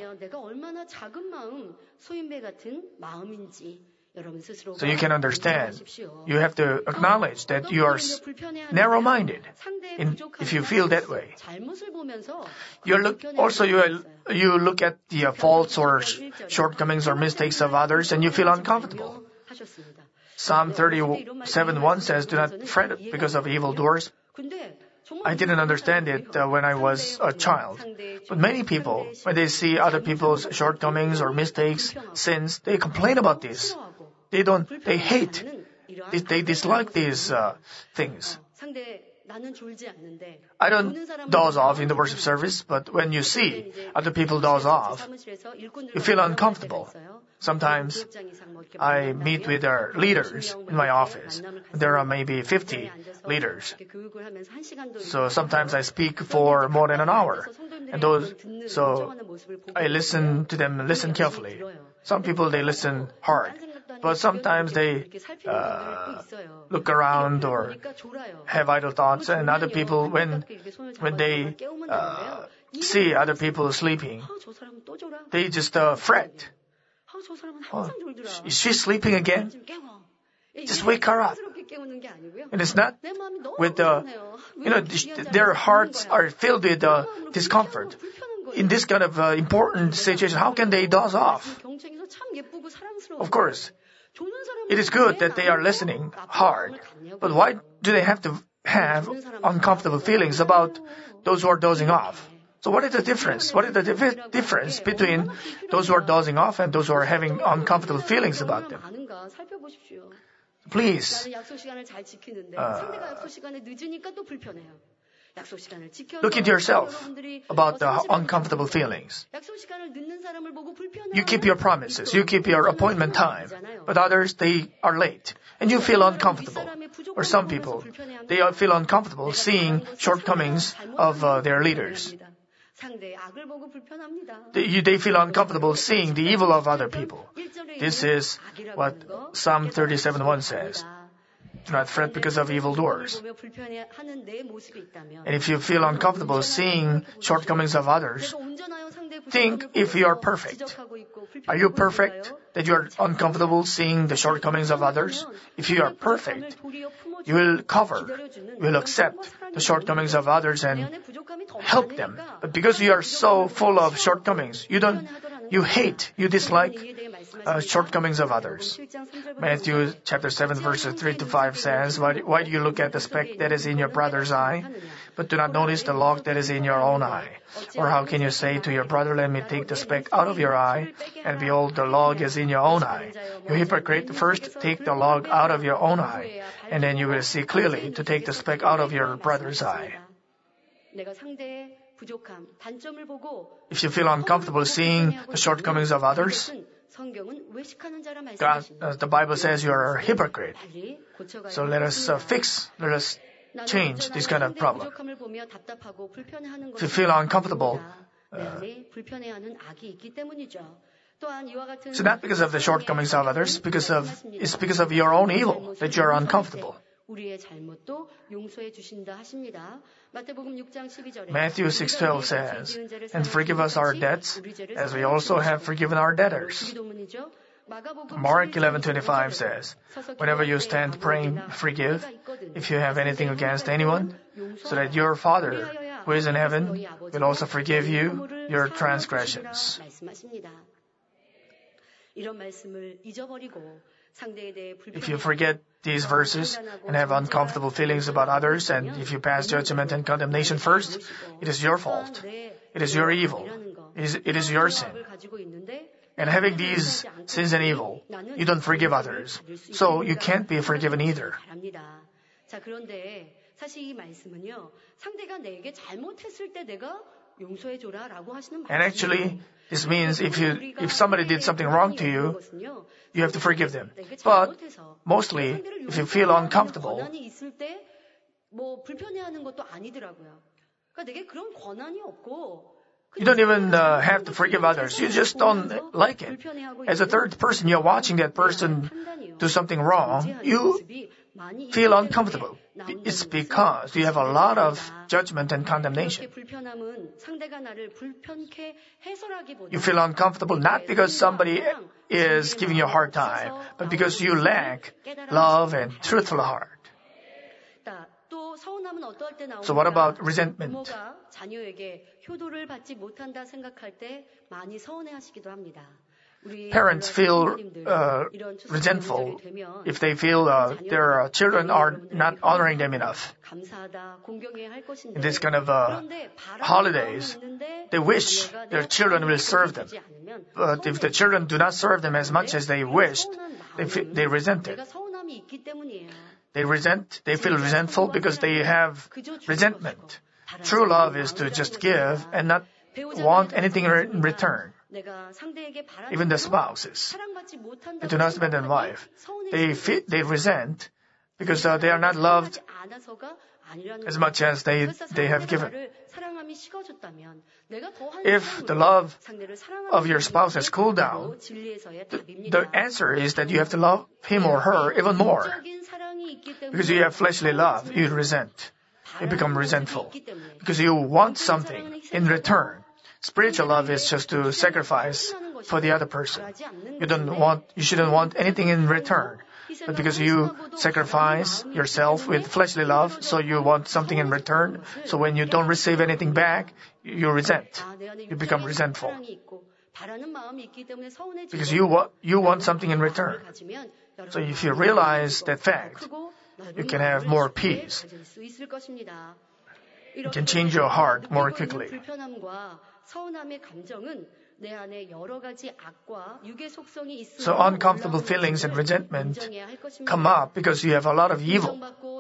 So you can understand. You have to acknowledge that you are narrow-minded if you feel that way. You look at the faults or shortcomings or mistakes of others and you feel uncomfortable. Psalm 37:1 says, "Do not fret because of evildoers." I didn't understand it when I was a child. But many people, when they see other people's shortcomings or mistakes, sins, they complain about this. They hate. They dislike these things. I don't doze off in the worship service, but when you see other people doze off, you feel uncomfortable. Sometimes I meet with our leaders in my office. There are maybe 50 leaders. So sometimes I speak for more than an hour. So I listen to them, listen carefully. Some people, they listen hard. But sometimes they look around or have idle thoughts. And other people, when they see other people sleeping, they just fret. Oh, is she sleeping again? Just wake her up. And it's not with their hearts are filled with discomfort. In this kind of important situation, how can they doze off? Of course, it is good that they are listening hard, but why do they have to have uncomfortable feelings about those who are dozing off? So what is the difference? What is the difference between those who are dozing off and those who are having uncomfortable feelings about them? Please, look into yourself about the uncomfortable feelings. You keep your promises, you keep your appointment time, but others, they are late, and you feel uncomfortable. Or some people, they feel uncomfortable seeing shortcomings of their leaders. They feel uncomfortable seeing the evil of other people. This is what Psalm 37:1 says. Do not fret because of evildoers. And if you feel uncomfortable seeing shortcomings of others, think if you are perfect. Are you perfect that you are uncomfortable seeing the shortcomings of others? If you are perfect, you will accept the shortcomings of others and help them. But because you are so full of shortcomings, you dislike shortcomings of others. Matthew chapter 7 verses 3-5 says, Why do you look at the speck that is in your brother's eye, but do not notice the log that is in your own eye? Or how can you say to your brother, let me take the speck out of your eye, and behold, the log is in your own eye? You hypocrite, first take the log out of your own eye, and then you will see clearly to take the speck out of your brother's eye. If you feel uncomfortable seeing the shortcomings of others, the Bible says you are a hypocrite. So let us change this kind of problem. If you feel uncomfortable, So not because of the shortcomings of others, it's because of your own evil that you are uncomfortable. Matthew 6:12 says, "And forgive us our debts, as we also have forgiven our debtors." Mark 11:25 says, "Whenever you stand praying, forgive if you have anything against anyone, so that your Father who is in heaven will also forgive you your transgressions." If you forget these verses and have uncomfortable feelings about others, and if you pass judgment and condemnation first, it is your fault. It is your evil. It is your sin. And having these sins and evil, you don't forgive others. So you can't be forgiven either. And actually, this means if somebody did something wrong to you, you have to forgive them. But mostly, if you feel uncomfortable, you don't even have to forgive others. You just don't like it. As a third person, you're watching that person do something wrong. You feel uncomfortable. It's because you have a lot of judgment and condemnation. You feel uncomfortable not because somebody is giving you a hard time, but because you lack love and truthful heart. So what about resentment? Parents feel resentful if they feel their children are not honoring them enough. In this kind of holidays, they wish their children will serve them. But if the children do not serve them as much as they wished, they resent it. They feel resentful because they have resentment. True love is to just give and not want anything in return. Even the spouses, between husband and wife, they resent because they are not loved as much as they have given. If the love of your spouse has cooled down, the answer is that you have to love him or her even more. Because you have fleshly love, you resent. You become resentful. Because you want something in return. Spiritual love is just to sacrifice for the other person. You shouldn't want anything in return. But because you sacrifice yourself with fleshly love, so you want something in return. So when you don't receive anything back, you resent. You become resentful. Because you want something in return. So if you realize that fact, you can have more peace. You can change your heart more quickly. So uncomfortable feelings and resentment come up because you have a lot of evil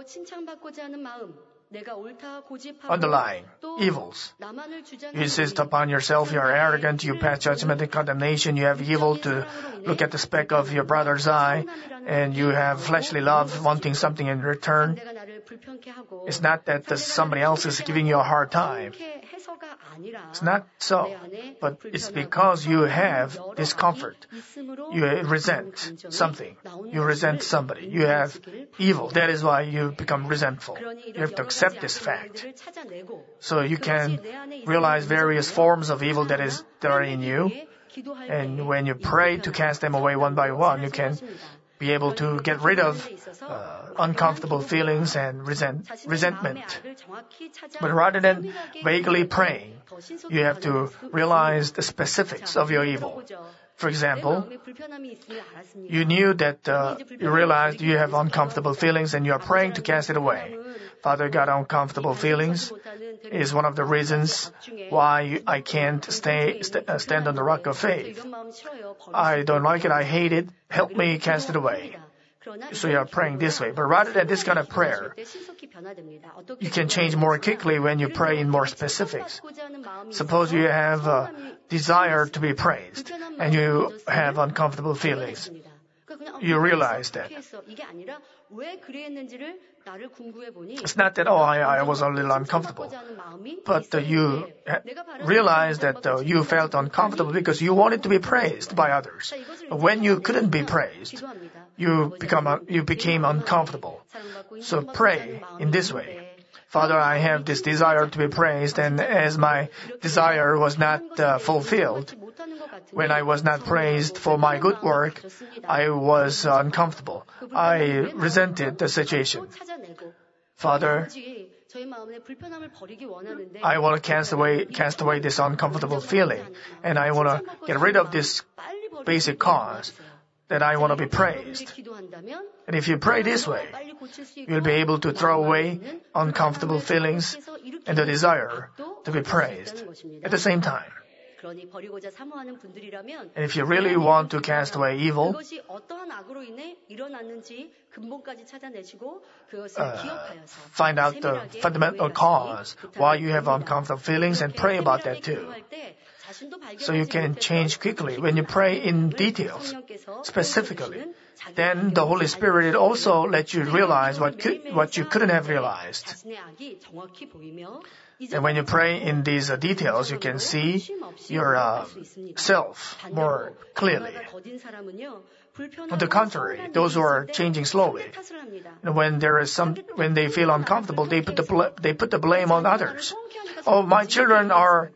underlying evils. You insist upon yourself, you are arrogant, you pass judgment and condemnation, you have evil to look at the speck of your brother's eye, and you have fleshly love, wanting something in return. It's not that somebody else is giving you a hard time. It's not so, but it's because you have discomfort. You resent something. You resent somebody. You have evil. That is why you become resentful. You have to accept this fact. So you can realize various forms of evil that are in you. And when you pray to cast them away one by one, you can be able to get rid of uncomfortable feelings and resentment. But rather than vaguely praying, you have to realize the specifics of your evil. For example, you knew that you realized you have uncomfortable feelings and you are praying to cast it away. Father God, uncomfortable feelings is one of the reasons why I can't stand on the rock of faith. I don't like it, I hate it, help me cast it away. So you are praying this way. But rather than this kind of prayer, you can change more quickly when you pray in more specifics. Suppose you have a desire to be praised and you have uncomfortable feelings. you realize that. It's not that, I was a little uncomfortable. But you realize that you felt uncomfortable because you wanted to be praised by others. But when you couldn't be praised, you became uncomfortable. So pray in this way. Father, I have this desire to be praised, and as my desire was not fulfilled, when I was not praised for my good work, I was uncomfortable. I resented the situation. Father, I want to cast away this uncomfortable feeling, and I want to get rid of this basic cause that I want to be praised. And if you pray this way, you'll be able to throw away uncomfortable feelings and the desire to be praised at the same time. And if you really want to cast away evil, find out the fundamental cause why you have uncomfortable feelings and pray about that too. So you can change quickly. When you pray in details, specifically, then the Holy Spirit also lets you realize what you couldn't have realized. And when you pray in these details, you can see your self more clearly. On the contrary, those who are changing slowly, when they feel uncomfortable, they put the blame on others. Oh, my children are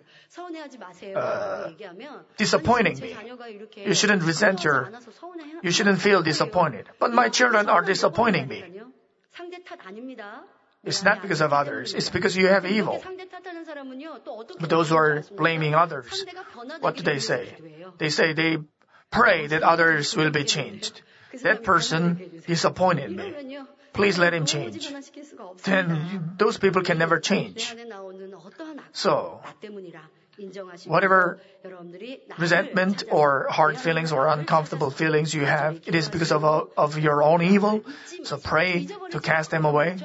disappointing me. You shouldn't feel disappointed. But my children are disappointing me. It's not because of others. It's because you have evil. But those who are blaming others, what do they say? They say they pray that others will be changed. That person disappointed me. Please let him change. Then those people can never change. So, whatever resentment or hard feelings or uncomfortable feelings you have, it is because of your own evil. So pray to cast them away.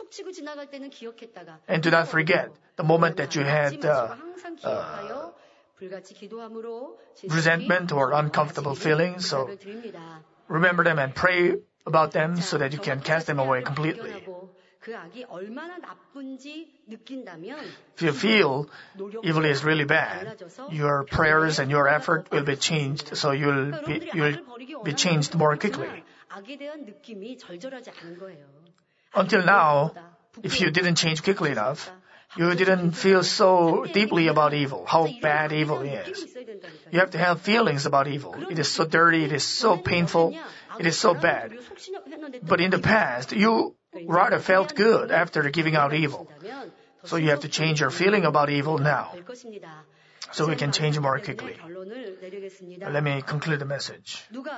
And do not forget the moment that you had resentment or uncomfortable feelings. So remember them and pray about them so that you can cast them away completely. If you feel evil is really bad, your prayers and your effort will be changed, so you'll be changed more quickly. Until now, if you didn't change quickly enough, you didn't feel so deeply about evil, how bad evil is. You have to have feelings about evil. It is so dirty, it is so painful, it is so bad. But in the past, you rather felt good after giving out evil. So you have to change your feeling about evil now, so we can change more quickly. Let me conclude the message.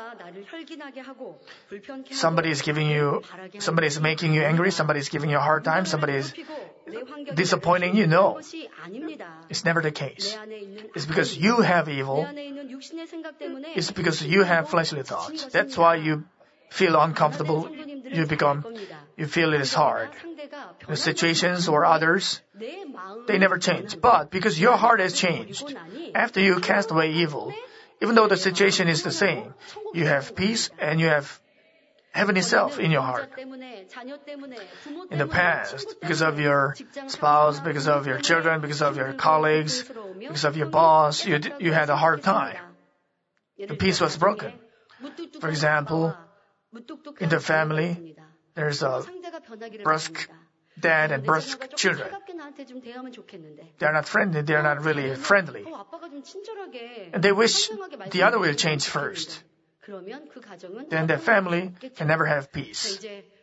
Somebody is making you angry, somebody is giving you a hard time, somebody is disappointing you. No, it's never the case. It's because you have evil. It's because you have fleshly thoughts. That's why you feel uncomfortable. You feel it is hard. The situations or others, they never change. But because your heart has changed, after you cast away evil, even though the situation is the same, you have peace and you have heavenly self in your heart. In the past, because of your spouse, because of your children, because of your colleagues, because of your boss, you had a hard time. The peace was broken. For example, in the family, there's a brusque dad and brusque children. They are not friendly. They are not really friendly. And they wish the other will change first. Then the family can never have peace.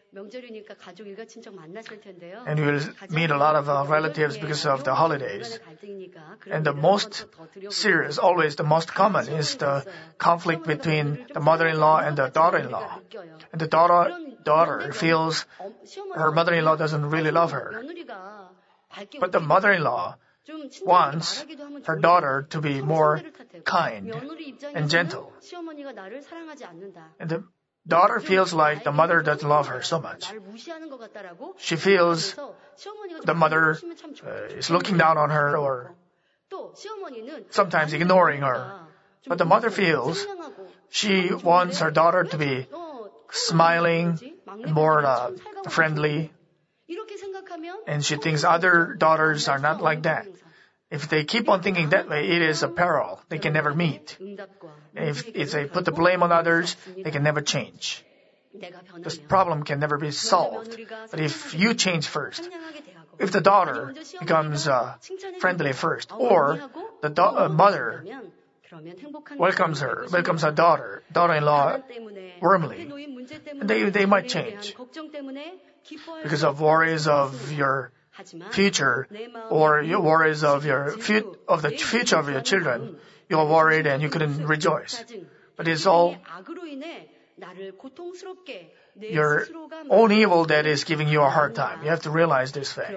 And you will meet a lot of relatives because of the holidays. And the most serious, always the most common, is the conflict between the mother-in-law and the daughter-in-law. And the daughter feels her mother-in-law doesn't really love her. But the mother-in-law wants her daughter to be more kind and gentle. And the daughter feels like the mother doesn't love her so much. She feels the mother is looking down on her or sometimes ignoring her. But the mother feels She wants her daughter to be smiling, more friendly, and she thinks other daughters are not like that. If they keep on thinking that way, it is a peril. They can never meet. If they put the blame on others, they can never change. This problem can never be solved. But if you change first, if the daughter becomes friendly first, or the mother welcomes her daughter-in-law warmly, they might change. Because of worries of your future, or your worries of the future of your children, you're worried and you couldn't rejoice. But it's all your own evil that is giving you a hard time. You have to realize this fact.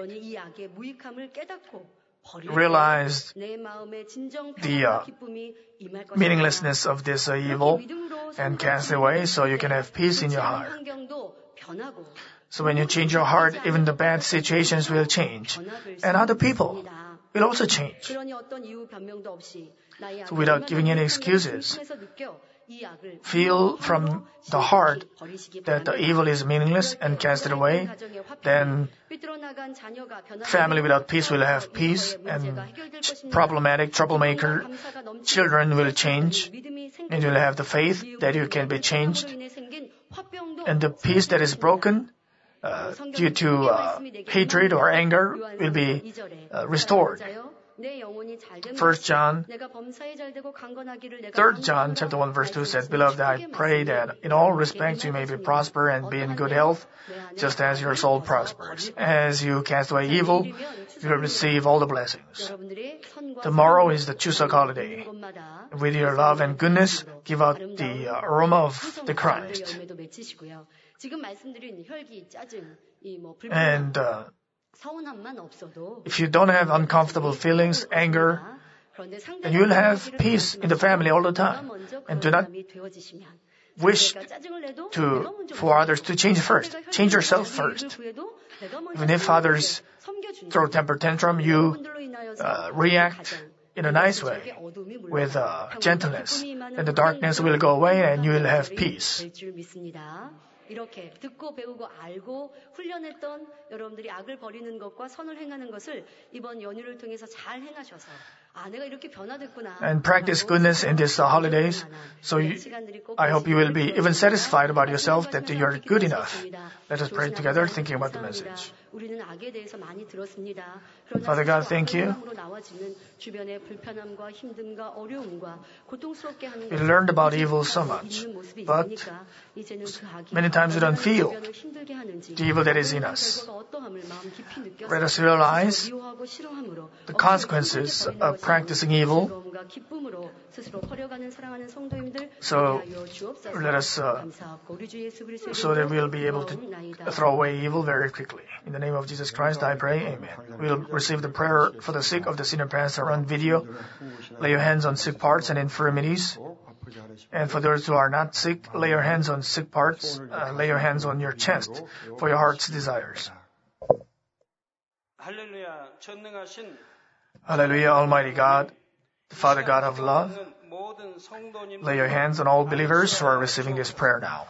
Realize the meaninglessness of this evil and cast it away so you can have peace in your heart. So when you change your heart, even the bad situations will change. And other people will also change. So without giving any excuses, feel from the heart that the evil is meaningless and cast it away. Then family without peace will have peace, and problematic, troublemaker children will change, and you'll have the faith that you can be changed. And the peace that is broken due to hatred or anger will be restored. 3 John chapter 1 verse 2 said, Beloved, I pray that in all respects you may be prosper and be in good health, just as your soul prospers. As you cast away evil, you will receive all the blessings. Tomorrow is the Chuseok holiday. With your love and goodness, give out the aroma of the Christ. And if you don't have uncomfortable feelings, anger, then you will have peace in the family all the time. And do not wish for others to change first. Change yourself first. Even if others throw temper tantrum, you react in a nice way, with gentleness. And the darkness will go away and you will have peace. 이렇게 듣고 배우고 알고 훈련했던 여러분들이 악을 버리는 것과 선을 행하는 것을 이번 연휴를 통해서 잘 행하셔서 내가 이렇게 변화됐구나. And practice goodness in these holidays. So I hope you will be even satisfied about yourself that you're good enough. Let us pray together, thinking about the message. 우리는 악에 대해서 많이 들었습니다. Father God, thank you. 주변의 불편함과 힘듦과 어려움과 고통스럽게 하는 We learned about evil so much, but many times we don't feel the evil that is in us. Let us realize the consequences of practicing evil. So let us so that we'll be able to throw away evil very quickly. In the name of Jesus Christ, I pray. Amen. We'll receive the prayer for the sick of the senior pastor on video. Lay your hands on sick parts and infirmities. And for those who are not sick, lay your hands on sick parts. Lay your hands on your chest for your heart's desires. Hallelujah, Almighty God, the Father God of love. Lay your hands on all believers who are receiving this prayer now.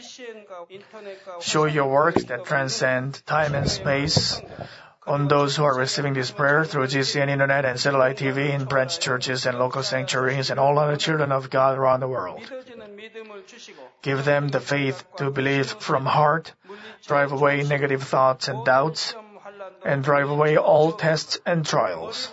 Show your works that transcend time and space on those who are receiving this prayer through GCN Internet and satellite TV in branch churches and local sanctuaries and all other children of God around the world. Give them the faith to believe from heart, drive away negative thoughts and doubts, and drive away all tests and trials.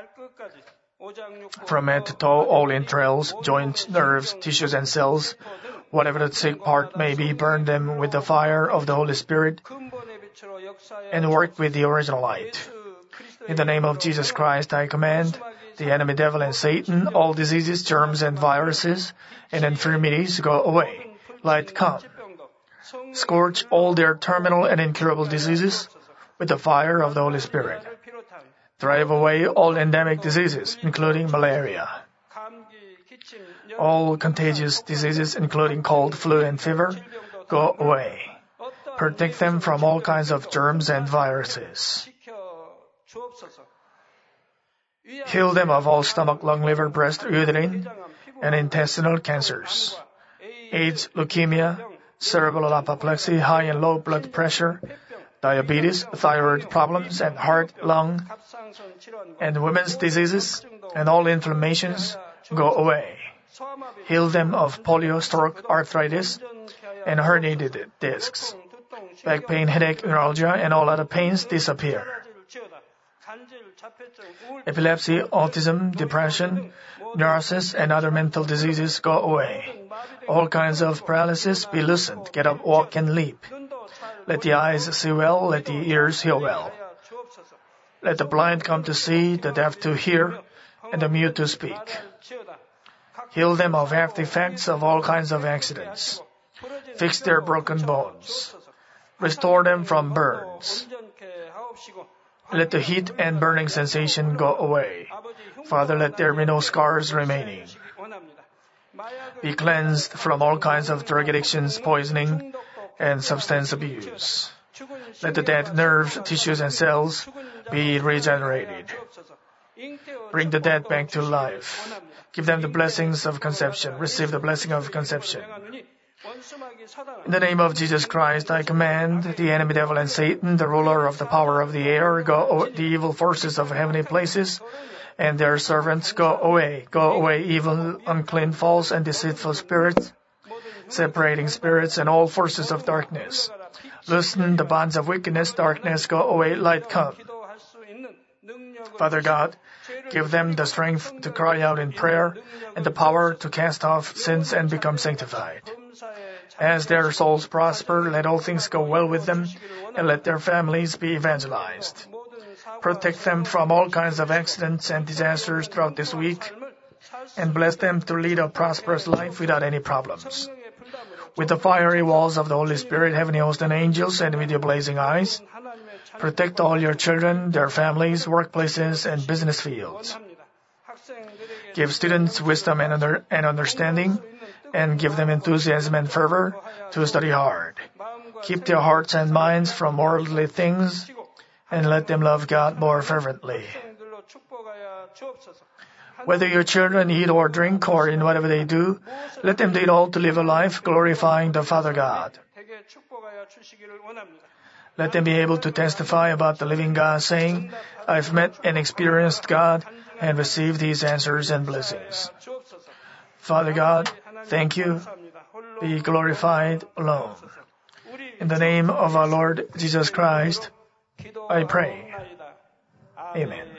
From head to toe, all entrails, joints, nerves, tissues, and cells, whatever the sick part may be, burn them with the fire of the Holy Spirit and work with the original light. In the name of Jesus Christ, I command the enemy devil and Satan, all diseases, germs, and viruses, and infirmities go away. Light come. Scorch all their terminal and incurable diseases with the fire of the Holy Spirit. Drive away all endemic diseases, including malaria. All contagious diseases, including cold, flu, and fever, go away. Protect them from all kinds of germs and viruses. Heal them of all stomach, lung, liver, breast, uterine, and intestinal cancers. AIDS, leukemia, cerebral apoplexy, high and low blood pressure, diabetes, thyroid problems, and heart, lung, and women's diseases, and all inflammations go away. Heal them of polio, stroke, arthritis, and herniated discs. Back pain, headache, neuralgia, and all other pains disappear. Epilepsy, autism, depression, neurosis, and other mental diseases go away. All kinds of paralysis be loosened. Get up, walk, and leap. Let the eyes see well, let the ears hear well. Let the blind come to see, the deaf to hear, and the mute to speak. Heal them of after effects of all kinds of accidents. Fix their broken bones. Restore them from burns. Let the heat and burning sensation go away. Father, let there be no scars remaining. Be cleansed from all kinds of drug addictions, poisoning, and substance abuse. Let the dead nerves, tissues, and cells be regenerated. Bring the dead back to life. Give them the blessings of conception. Receive the blessing of conception. In the name of Jesus Christ, I command the enemy devil and Satan, the ruler of the power of the air, the evil forces of heavenly places, and their servants, go away, evil, unclean, false, and deceitful spirits, separating spirits and all forces of darkness. Loosen the bonds of wickedness, darkness, go away, light come. Father God, give them the strength to cry out in prayer and the power to cast off sins and become sanctified. As their souls prosper, let all things go well with them, and let their families be evangelized. Protect them from all kinds of accidents and disasters throughout this week, and bless them to lead a prosperous life without any problems. With the fiery walls of the Holy Spirit, heavenly hosts and angels, and with your blazing eyes, protect all your children, their families, workplaces, and business fields. Give students wisdom and understanding, and give them enthusiasm and fervor to study hard. Keep their hearts and minds from worldly things, and let them love God more fervently. Whether your children eat or drink or in whatever they do, let them do it all to live a life glorifying the Father God. Let them be able to testify about the living God, saying, I've met and experienced God and received these answers and blessings. Father God, thank you. Be glorified alone. In the name of our Lord Jesus Christ, I pray. Amen.